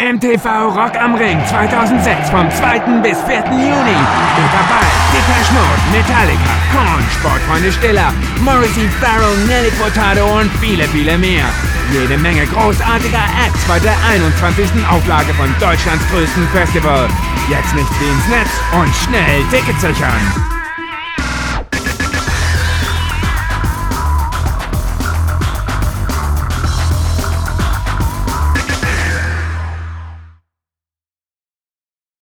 MTV Rock am Ring 2006 vom 2. bis 4. Juni. Mit dabei Depeche Mode, Metallica, Korn, Sportfreunde Stiller, Morrissey, Pharrell, Nelly Furtado und viele, viele mehr. Jede Menge großartiger Acts bei der 21. Auflage von Deutschlands größtem Festival. Jetzt nichts wie ins Netz und schnell Tickets sichern.